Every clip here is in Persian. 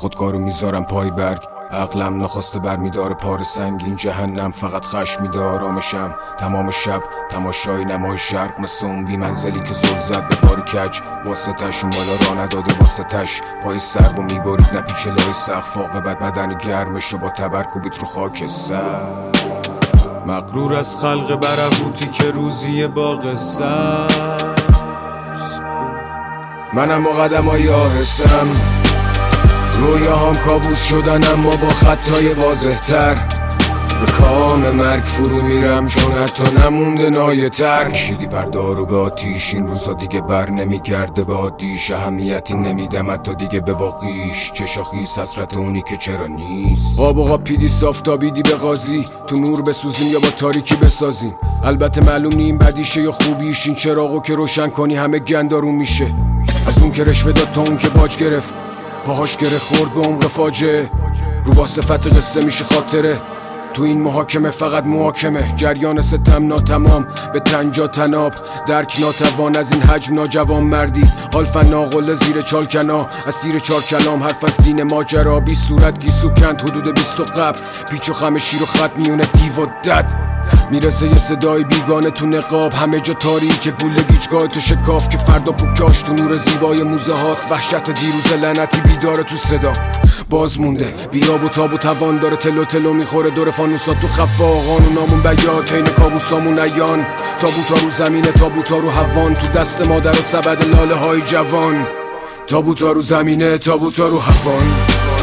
خودکارو میذارم پای برگ. عقلم نخواسته برمیداره پار سنگین جهنم. فقط خشم میده آرامشم تمام شب. تماشای نمای شرق مثل اون بی منزلی که زل زد به بار کج. واسطش اون بالا را نداده واسطش پای سر و میبارید نپیچلای سقف. عاقبت بدن گرمشو با تبر کوبید رو خاک سر. مغرور از خلق برهوتی که روزی باغ سبز. منم و قدمای آهستم رویاهام کابوس شدن اما با خطای واضح تر. به کام مرگ فرو میرم چون حتی نمونده نایه تر. کشیدی پردارو به آتیش این روزا دیگه بر نمیگرده به عادیش. اهمیتی نمیدم حتی دیگه به باقیش. چشاخیز حسرت اونی که چرا نیست. قاب و قاپیدی صافتابیدی به قاضی. تو نور بسوزیم یا با تاریکی بسازیم. البته معلوم نیم بدیشه یا خوبیش. این چراغو که روشن کنی همه گندارون میشه. از اون که رشوه داد تا اون که باج گرفت. پاهاش گره خورد به عمق فاجعه. رو با صفت قصه میشه خاطره. تو این محاکمه فقط محاکمه. جریان ستم ناتمام به تنجا تناب. درک ناتوان از این حجم ناجوان مردی. حالفن ناقل زیر چالکنا اسیر چار کلام. حرف از دین ماجرا بی صورت گیسو کند حدود 20 قبل. پیچ و خم شیر و خط میونه دیو و دد. میرسه یه صدای بیگانه تو نقاب. همه جا تاریک پول گیجگاه تو شکاف. که فردا پوکاش تو نور زیبای موزه هاست. وحشت دیروز لعنتی بیداره تو صدا. باز مونده بیاب و تاب و توان داره. تلو تلو میخوره دور فانوسات تو خفا. قانونامون بیات این کابوسامون عیان. تابوتا رو زمینه تابوتا رو هوان. تو دست مادر و سبد لاله های جوان. تابوتا رو زمینه تابوتا رو هوان.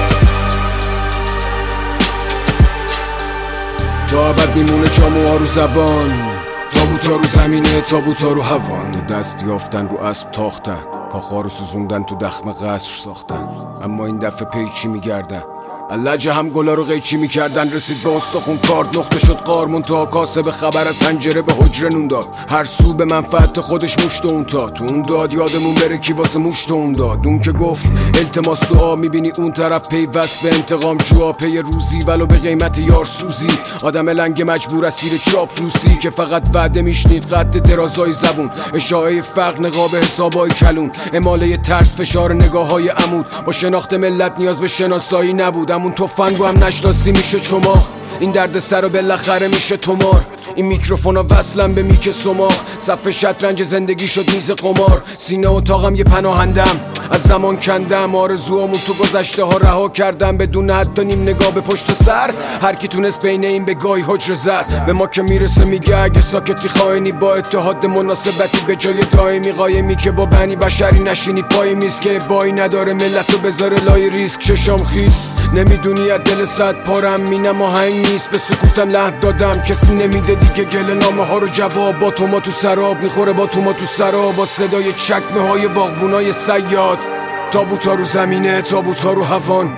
تا ابد میمونه جاموها رو زبان. تابوتا رو زمینه تابوتا رو هوان. دست یافتن رو اسب تاختن. کاخا رو سوزوندن تو دخم قصر ساختن. اما این دفعه پیچی میگردن. اللجه هم گلا رو قیچی میکردن. رسید به استخون کارد نقطه شد قار. منتها کاسه به خبر از حنجره به حجره نون داد. هر سو به منفعت خودش مشت اون تا. تو اون داد یادمون بره کی واسه مشت اون داد. اون که گفت التماس دعا. میبینی اون طرف پیوست به انتقام جوا. پی روزی ولو به قیمت یار سوزی. آدم لنگ مجبور اسیر چاپلوسی. که فقط وعده میشنید قد درازای زبون. اشاعه فقر نقاب حسابای کلون. اماله ترس فشار نگاههای عمود. با شناخت ملت نیاز به شناسایی نبود. همون تفنگو هم نشناسی میشه چماخ. این درد سر و بالاخره میشه تمار. این میکروفونا وصلم به میک سماخ. صف شطرنج زندگی شد میز قمار. سینه اتاقم یه پناهندم. از زمان کندم آرزوامون تو گذشته ها رها کردم. بدون حتی نیم نگاه به پشت سر. هر کی تونست بین این به گاهی حجره زد. به ما که میرسه میگه اگه ساکتی خائنی. با اتحاد مناسبتی به جای دائمی. قایمی که با بنی بشری نشینی پای میز. که بایی نداره ملتو بذاره لای ریسک. چشام خیس نمیدونی از دل صد پارم. مینم آهنگ نیست به سکوتم لحن دادم. کسی نمیده دیگه گله نامه ها رو جواب. با تو ما تو سراب میخوره با تو ما تو سراب. با صدای چکمه های باغبونای صیاد. تابوتا رو زمینه تابوتا رو هوان.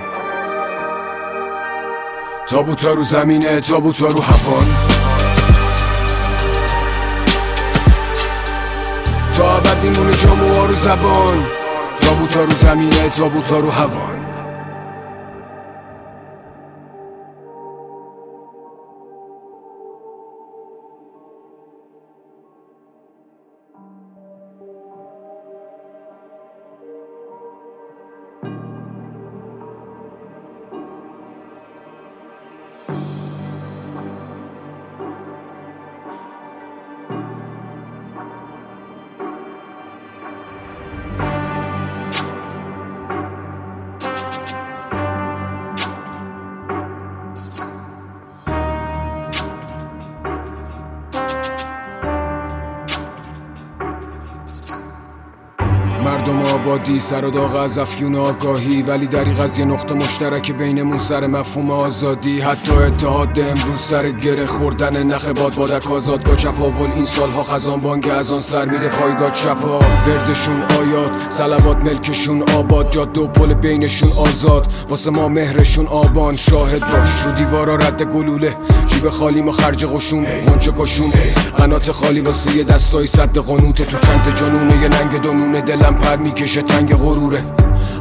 تابوتا رو زمینه تابوتا رو هوان. تا ابد میمونه جاموها رو زبان. تابوتا رو زمینه تابوتا رو هوان. مردم آبادی سر و داغ از افیون آگاهی. ولی دریغ از یه نقطه مشترک بینمون سر مفهوم آزادی. حتی اتحاد امروز سر گره خوردن نخ بادک آزادگاه چپاول. این سالها خزان بانگ از آن سر میره پایگاه چپا. وردشون آیات صلوات ملکشون آباد. جاده و پل بینشون آزاد. واسه ما مهرشون آبان. شاهد باش رو دیوارا رد گلوله. جیب خالی ما خرج قشون منچه کشون. قنات خالی واسه یه دستای صد قانوته. تو چند جانونه یه ننگ دونونه. دلم پر میکشه تنگ غروره.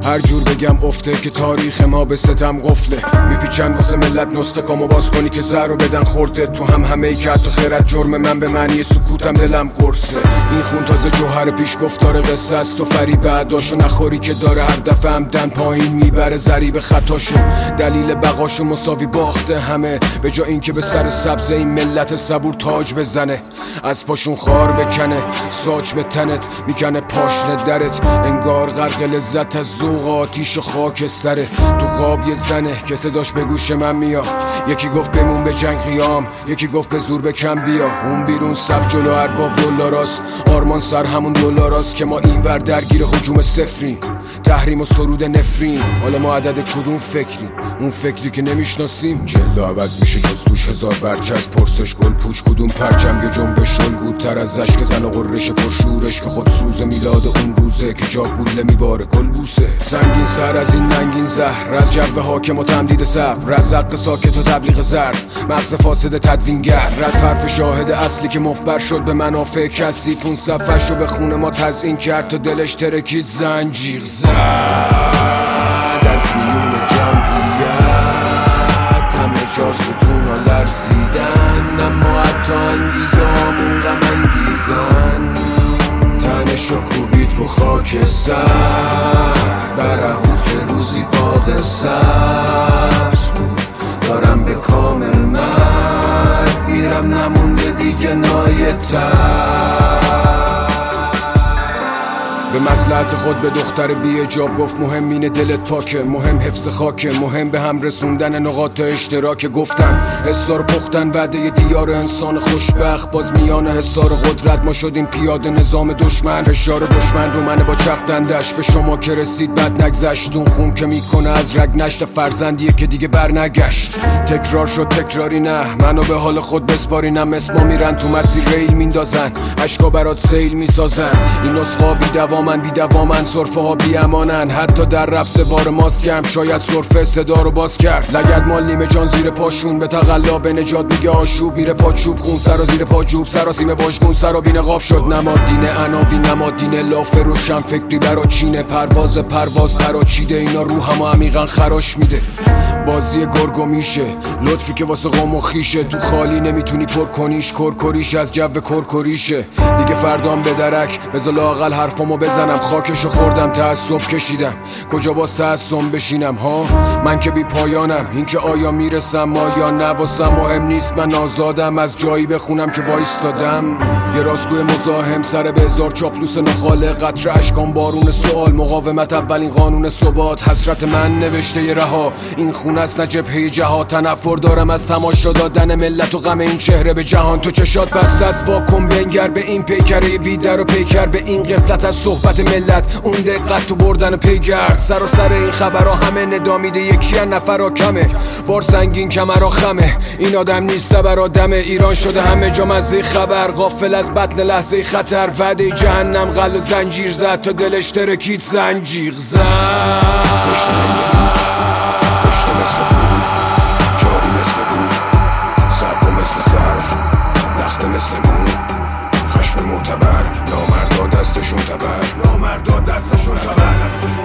هر جور بگم افته که تاریخ ما به ستم قفله. میپیچن واسه ملت نسخه کامو باز کنی که زهرو بدن خورده. تو هم همه ای که حتی خیرت جرم من به معنی سکوتم دلم قرصه. این خون تازه جوهر پیش گفتار قصه است و فریب بعداشو نخوری که داره هر دفعه همدن پایین میبره ضریب خطاشو. دلیل بقاشو مساوی باخته همه، به جا این که به سر سبز این ملت صبور تاج بزنه. از پاشون خار بکنه ساج به تنت میکنه پاشنه درت. انگار غرق لذت از ذوق آتیش و خاکستره. تو خواب یه زنه که صداش به گوش من میاد. یکی گفت بمون به جنگ قیام، یکی گفت به زور به کم بیا. اون بیرون صف جلو ارباب دولاراست، آرمان سر همون دولاراست که ما اینور درگیر هجوم صفریم. تحریم و سرود نفرین، حالا ما عدد کدوم فکریم؟ اون فکری که نمیشناسیم. جلو عوض میشه جز توش هزار برچز. پرسش گل پوچ کدوم پرچم یه جنبش الگوتر از اشک زن و قررش پرشورش که خود سوز میلاد اون روزه که جا گوله میباره کل بوسه. زنگین سر از این ننگین زهر، از جو حاکم و تمدید صبر، از حق ساکت و تبلیغ زرد، مغز فاسد تدوینگر، از حرف شاهد اصلی که مفبر شد به منافع کثیف. اون صفحشو به خون ما تزیین کرد تا دلش ترکید زنجیر زد از بیون جمعیت. همه چار ستون ها لرزیدن، اما حتی انگیزه همون غم انگیزن. تنش رو کوبید رو خاک سر، برهود که روزی باغ سبز بود. دارم به کامل مرد میرم، نمونده دیگه نایتر. به مصلحت خود به دختر بی حجاب گفت مهم اینه دلت پاکه، مهم حفظ خاکه، مهم به هم رسوندن نقاط اشتراک. گفتن حسار پختن وعده دیار انسان خوشبخت، باز میان حسار قدرت ما شدیم پیاده نظام دشمن. فشار دشمن رو منه با چختندش، به شما که رسید بد نگذشت. اون خون که میکنه از رگ نشت فرزندیه که دیگه برنگشت. تکرار شد تکراری نه، منو به حال خود بسپارینم. اسما میرن تو مسیر ریل میندازن، عشقا برات سیل میسازن. این نسخا بیدوامن صرفه ها بی امانن. حتی در رفت بار ماسکم شاید صرفه صدا رو باز کرد. لگد مال نیمه جان زیر پاشون، به تقلا به نجات میگه آشوب. میره پاچوب خون سرا زیر پا جوب، سراسیمه واژگون سرا بی نقاب شد. نماد دین عناوین، نماد دین لاف روشن فکری برا چینه. پرواز برا چیده، اینا روحمو عمیقا خراش میده. بازی گرگو میشه لطفی که واسه قوم و خیشه. تو خالی نمیتونی پر کنیش، کرکریش از جو کرکریشه. دیگه فردام به درک بذار لااقل حرفامو بزنم. خاکشو خوردم تعصب کشیدم، کجا باز تعصب بشینم ها؟ من که بی پایانم، این که آیا میرسم آیا نه واسم مهم نیست. من آزادم از جایی بخونم که وایستادم. یه راستگوی مزاحم سر به هزار چاپلوس نخاله. قطره اشکان بارون سوال، مقاومت اولین قانون ثبات. حسرت من نوشته ی رها، این خون است نه جبهه جهاد. تنفر دارم از تماشا دادن ملت و غم این چهره به جهان. تو چشات بسته از واکن بنگر به این پیکره بیدر و پیکر به این غفلت از صحبت ملت. اون دقت تو بردن پیگرد، سر و سر این خبرها همه ندامیده. یکی از نفرها کمه، بار سنگین کمرها خمه. این آدم نیست برا دمه، ایران شده همه جا مزه خبر. غافل از بطن لحظه خطر، وعده جهنم غل و زنجیر زد تا دلش ترکید زنجیر زد. پشت مثل بود، جاری مثل بود، سرکو مثل صرف، لخته مثل بود. خشم معتبر، نامردا دستشون تبر، نامردا دستشون تبر.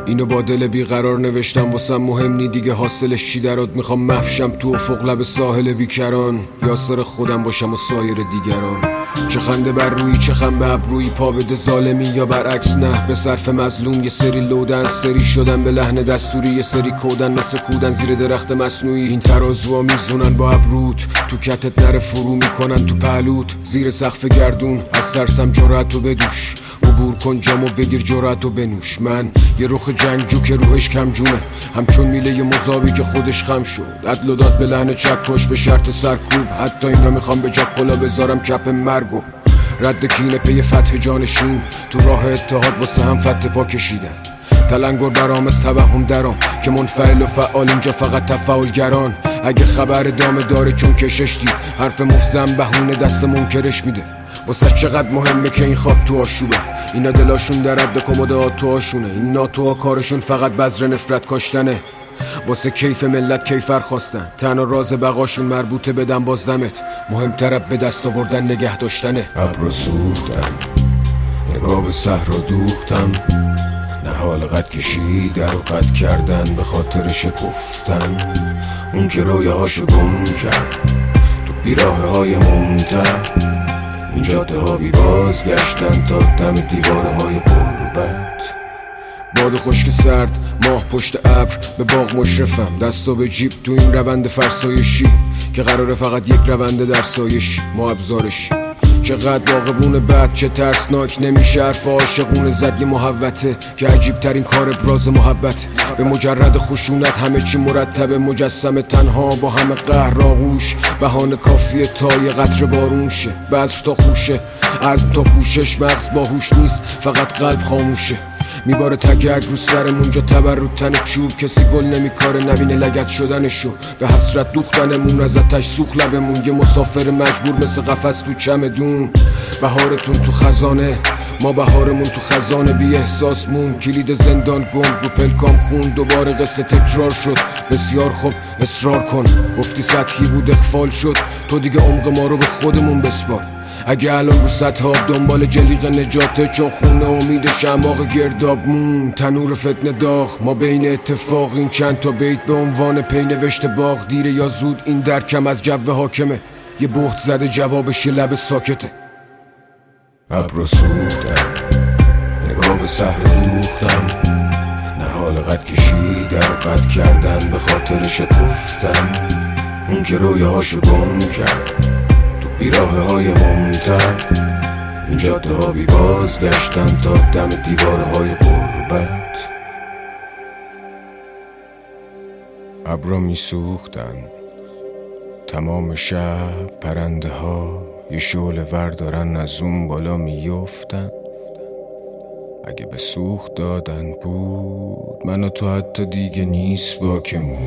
اینو با دل بیقرار نوشتم واسم مهم نی دیگه حاصلش چی درات. میخوام محشم تو افق لب ساحل بیکران، یاسر خودم باشم و سایر دیگران. چه خنده بر روی چه خم به ابروی، پا بده ظالمی یا برعکس نه. به صرف مظلوم یه سری لودن، سری شدن به لحن دستوری، یه سری کودن مثل کودن زیر درخت مصنوعی. این ترازوها میزونن با ابروت، تو کتت نره فرو میکنن تو پهلوت. زیر سقف گردون از ترسم جرأتو بدوش، عبور کن جامو بگیر جرأتو بنوش. من یه رخ جنگجو که روحش کم جونه، همچون میله مذابی که خودش خم شد. عدل و داد به لحن چکش به شرط سرکوب، حتی اینا میخوام به جا کلا بذارم کپ مرگو. رد کینه پی فتح جانشین، تو راه اتحاد واسه هم فتح پا کشیدن. تلنگر برام از توهم درام که منفعل و فعال، اینجا فقط تفاعلگران. اگه خبر دامه داره چون کشش دید، حرف مفزم بهونه دست منکرش میده. واسه چقدر مهمه که این خاک تو آشوبه، اینا دلاشون در رد کمدات تو آشونه. این ناتوها کارشون فقط بذر نفرت کاشتنه، واسه کیف ملت کیفر خواستن. تنها راز بقاشون مربوطه بدن بازدمت، مهمتر به دست آوردن نگه داشتنه. ابرو سوختم، نگاه به صحرا دوختم، نهال قد کشیدن و قد کردن به خاطر شکفتن. اون که رویاهاشو گم کرد تو بیراه های ممتع، این جاده ها بی بازگشتن تا دم دیواره های غربت. باد خشک سرد، ماه پشت ابر، به باغ مشرفم، دستو به جیب تو این روند فرسایشی که قراره فقط یک رونده در سایشی. ما ابزارشی چقدر باغبون بد، چه ترسناک نمیشه حرف عاشقونه زد. یه محوته که عجیب ترین کار ابراز محبت، به مجرد خشونت همه چی مرتبه. مجسم تنها با همه قهر آغوش، بهانه کافیه تا یه قطره بارون شه. بذر تا خوشه، عزم تا کوشش، مغز باهوش نیست فقط قلب خاموشه. میباره تگرگ رو سرمون جا تبر رو تن چوب، کسی گل نمیکاره نبینه لگد شدنشو. به حسرت دوختنمون از آتش سوخت لبمون، یه مسافر مجبور مثل قفس تو چمدون. بهارتون تو خزانه، ما بهارمون تو خزانه. بی احساس مون کلید زندان گم رو پلکام خون. دوباره قصه تکرار شد، بسیار خوب اصرار کن. گفتی سطحی بود اخفال شد، تو دیگه عمق ما رو به خودمون بسپار. اگه الان رو سطح آب دنبال جلیق نجاته، چون خونه امید شماغ گرداب مون. تنور فتنه داغ، ما بین اتفاق این چند تا بیت به عنوان پی نوشته باغ. دیره یا زود این درکم از جو حاکمه، یه بهت زده جوابش یه لب ساکته. ابرو سوختم، نگاه به صحرا دوختم، نهال قد کشیدن و قد کردن به خاطر شکفتن. اون که رویاهاشو گم کرد تو بیراه های ممتع، این جاده ها بی بازگشتن تا دم دیواره های غربت. ابرا می سوختن تمام شب، پرنده ها یه شعله ور دارن از اون بالا میفتن. اگه به سوخت دادن بود من و تو حتی دیگه نیست باکمون.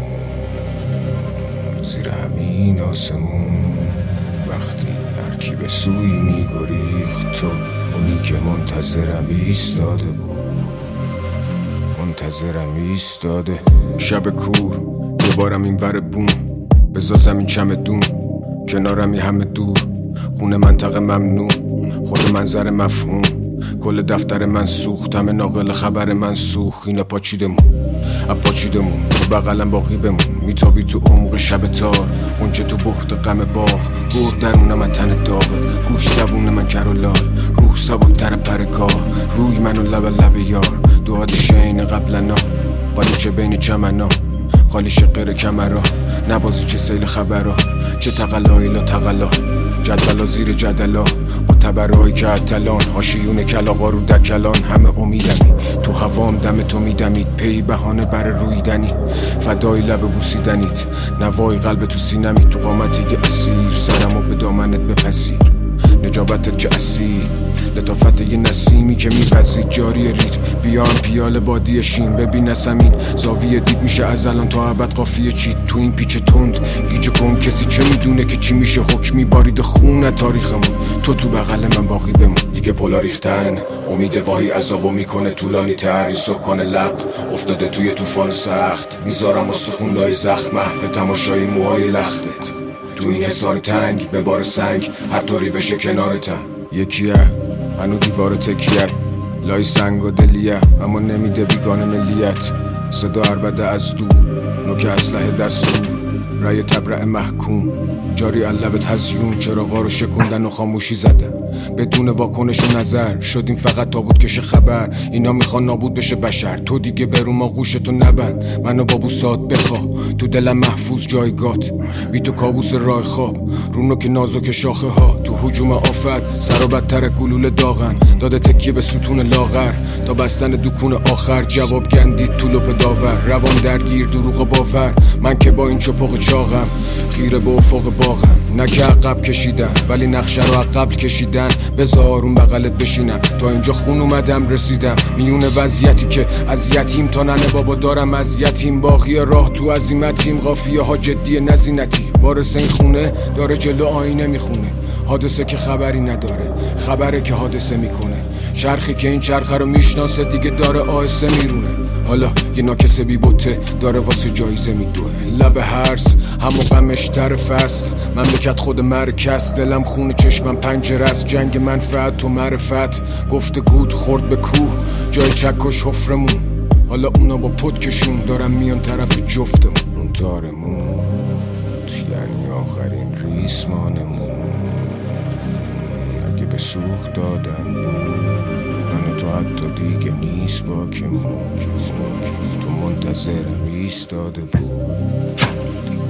زیر همین آسمون وقتی هرکی به سوی میگریخت، تو اونی که منتظرم ایستاده بود، منتظرم ایستاده. شب کور دوبارم این ور بوم، بزا زمین چمدون، کنارم یه همه دور. خونه منطقه ممنوع، خود منظر مفهوم. کل دفتر من سوخت، همه ناقل خبر من سوخت. اینا پاچیدمون اپاچیدمون، تو بغلم باقی بمون. میتابی تو عمق شب تار، اونچه تو بحت غم باغ. گرد درون من تن داغت، گوش زبون من کر و لال. روح سبک تر پرگاه، روی منو لب یار. دو آتیش این قبلنا، قالیچه بین چمنا، خالی شقیر کمرا. نبازی چه سیل خبرا، چه تقلایی لا تقلا. جدولا زیر جدلا، با تبرهایی که اتلان. هاشیون کلاغا رو دکلان، همه امیدمی تو هوام دم تو میدمید. پی بهانه بر رویدنی، فدای لب بوسیدنیت. نوای قلب تو سینمی، تو قامتی که اسیر. سرمو به دامنت بپذیر، نجابتت که اسیر. لطافت یه نسیمی که میپذید جاری ریتم. بیان پیاله بادی شین، ببین نسمین زاویه دید میشه از الان تا ابد قافیه چید. تو این پیچ تند گیج کن، کسی چه میدونه که چی میشه. حکمی بارید خون تاریخمون، تو بغل من باقی بمون. دیگه پولا ریختن، امید واهی عذابو میکنه طولانی تر. سکان لب افتاده توی طوفان سخت، میذارم استخون لای زخم. محو تماشای موهای لختت تو این حصار تنگ، به بار سنگ هر طوری بشه کنارتم. یکیه هنو دیوار تکیه، لای سنگ و دلیه اما نمیده بیگانه ملیت. صدا عربده از دور، نوک اسلحه دستور، رای تبرع محکوم جاری علبت هزیون. چراغا رو شکوندن و خاموشی زدن بدون واکنش و نظر. شدیم فقط تابوت کش خبر. اینا میخوان نابود بشه بشر. تو دیگه برو ما گوشتو نبند. منو با بوسات بخواه تو دلم محفوظ جایگات. بی تو کابوس راه خواب رونو که نازک شاخه ها. تو هجوم آفت سر و بدتر گلوله داغن. داده تکیه به ستون لاغر تا بستن دکون آخر. جواب گندید تو لپ داور. روان درگیر دروغ و باور. من که با این چپاق چاقم خیره به افق باغم. نه که عقب کشیدم ولی نقشه رو عقب کشیدن. بذار اون بغلت بشینم تا اینجا خون اومدم رسیدم. میون وضعیتی که از یتیم تا ننه بابا دارم از یتیم. باقی راه تو عزیمتیم قافیه ها جدی نزینتی. وارث این خونه داره جلو آینه میخونه. حادثه که خبری نداره خبره که حادثه میکنه. چرخی که این چرخه رو میشناسه دیگه داره آهسته میرونه. حالا یه ناکسه بی بوته داره واسه جایزه میدوه. لب هرس همو غمش در فست. مملکت خود مرکز. دلم خونه چشمم پنجره است. جنگ منفعت و معرفت. گفته گود خورد به کوه جای چکش حفرمون. حالا اونا با پدکشون دارم میان طرف جفتمون. اون تارمون یعنی آخرین ریسمانمون. اگه به سوخت دادن بود من تو حتی دیگه نیست باکمون. تو منتظرم ایستاده بود.